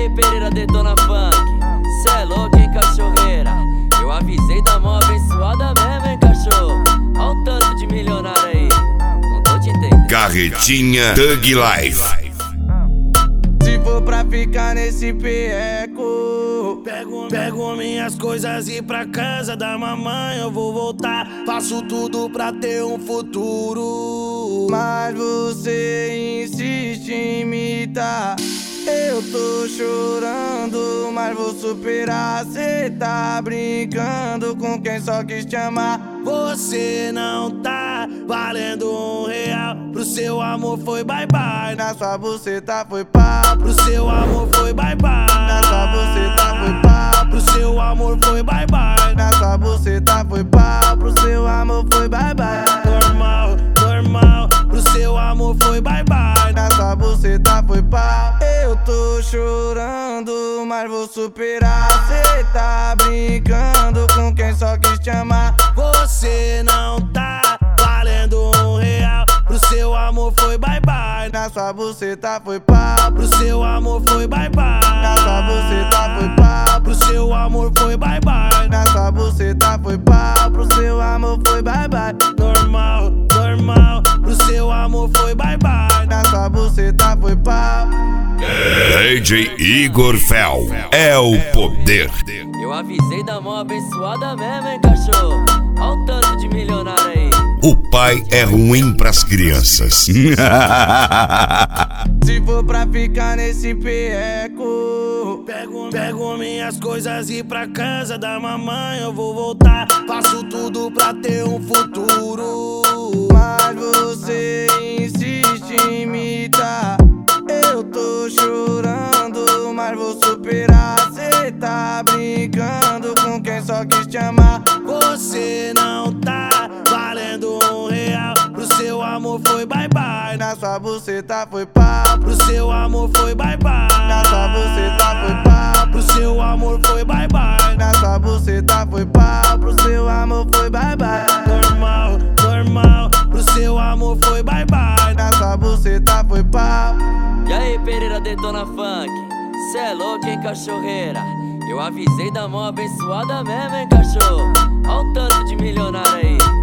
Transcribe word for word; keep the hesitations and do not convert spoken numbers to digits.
aí, Pereira detona funk. Cê é louco, hein, cachorreira? Eu avisei da mão abençoada mesmo, hein, cachorro? Olha o tanto de milionário aí. Não tô te entendendo. Carretinha Thug Life. Se for pra ficar nesse perreco, Pego, pego minhas coisas e pra casa da mamãe eu vou voltar. Faço tudo pra ter um futuro, mas você insiste em imitar. Eu tô chorando, mas vou superar. Cê tá brincando com quem só quis te amar. Você não tá valendo um real. Pro seu amor foi bye bye. Na sua buceta foi pá. Pro seu amor foi bye bye. Na sua buceta foi pá. Pro seu amor foi bye bye. Na sua buceta foi pá. Pro seu amor foi bye bye. Normal, normal. Pro seu amor foi bye bye. Na sua buceta foi pá. Eu tô chorando, mas vou superar. Cê tá brincando com quem só quis te amar. Você não tá valendo um real. Pro seu amor foi bye bye. Na sua buceta foi pá. Pro seu amor foi bye bye. Na sua buceta foi pá. Pro seu amor foi bye bye. Na sua buceta foi pá. Pro seu amor foi bye bye. Normal, normal. Pro seu amor foi bye bye. Na sua buceta foi pá. D J Igor Fel é o poder. Eu avisei da mão abençoada mesmo, hein, cachorro? Olha o tanto de milionário aí. O pai é ruim pras crianças. Se for pra ficar nesse perreco, Pego, pego minhas coisas e pra casa da mamãe eu vou voltar. Faço tudo pra ter um futuro, mas você insiste em imitar. Eu tô chorando, mas vou superar. Cê tá brincando com quem só quis te amar. Você não tá valendo um real. Pro seu amor foi bye bye. Na sua buceta foi pá. Pro seu amor foi bye bye. Na sua buceta foi pá. Pro seu amor foi bye bye. Na sua buceta foi pá. Pro seu amor foi bye bye. Normal, normal. Pro seu amor foi bye bye. Na sua buceta foi pá. E aí, Pereira detona funk. Cê é louco, hein, cachorreira? Eu avisei da mão abençoada mesmo, hein, cachorro? Olha o tanto de milionário aí.